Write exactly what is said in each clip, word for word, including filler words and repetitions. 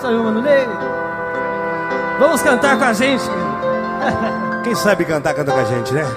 Salve, Mano Ney. Vamos cantar com a gente. Quem sabe cantar, canta com a gente, né?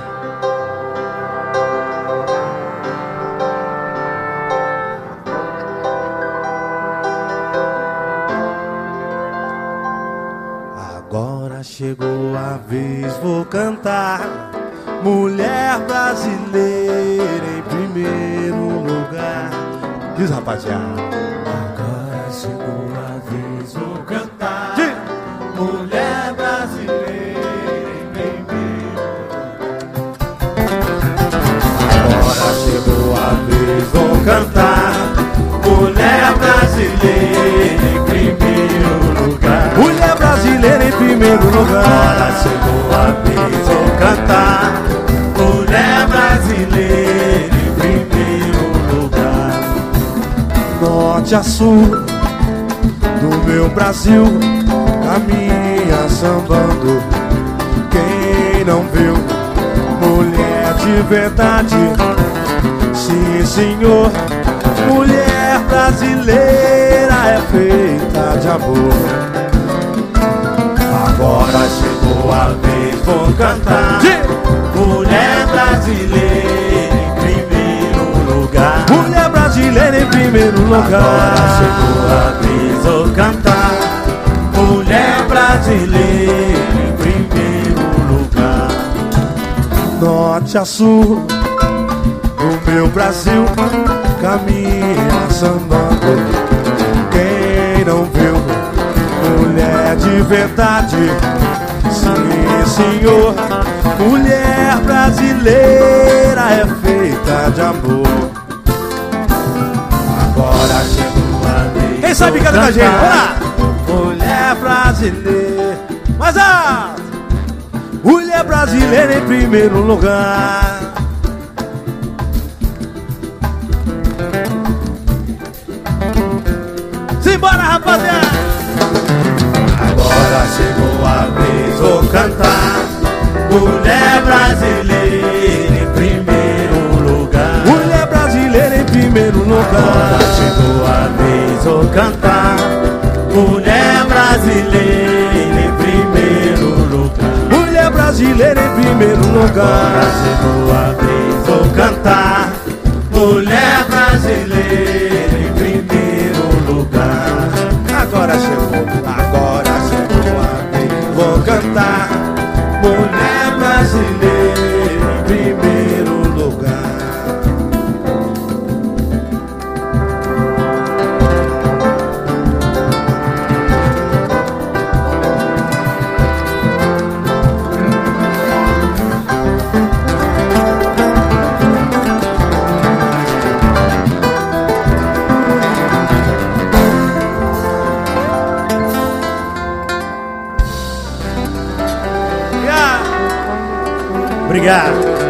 Agora chegou a vez, vou cantar. Mulher brasileira em primeiro lugar. Diz, rapaziada. Agora chegou a vez, vou cantar. Sim. Mulher brasileira em primeiro lugar. Agora chegou a vez, vou cantar. Mulher brasileira em primeiro lugar. Mulher brasileira em primeiro lugar. Agora chegou a vez, vou cantar. Mulher brasileira em primeiro lugar. Norte a sul do meu Brasil, caminha sambando. Quem não viu mulher de verdade? Sim, senhor. Mulher brasileira é feita de amor. Agora chegou a vez, vou cantar. Mulher brasileira em primeiro lugar. Mulher brasileira em primeiro lugar. Agora chegou a vez, vou cantar. Mulher brasileira em primeiro lugar. Norte a sul do meu Brasil, caminha sambando. Quem não viu mulher de verdade? Sim, senhor. Mulher brasileira é feita de amor. Agora chegou a vez. Quem sabe canta com a gente? Vamos lá! Mulher brasileira. Mas a mulher brasileira em primeiro lugar. Simbora, rapaziada! Agora chegou a vez, vou cantar. Mulher brasileira em primeiro lugar. Mulher brasileira em primeiro lugar. Agora chegou a vez, vou cantar. Mulher brasileira em primeiro lugar. Mulher brasileira em primeiro lugar. Agora chegou a vez, vou cantar. Mulher brasileira em primeiro lugar. Agora chegou, agora chegou a vez, vou cantar. Mulher brasileira em primeiro lugar. Obrigado.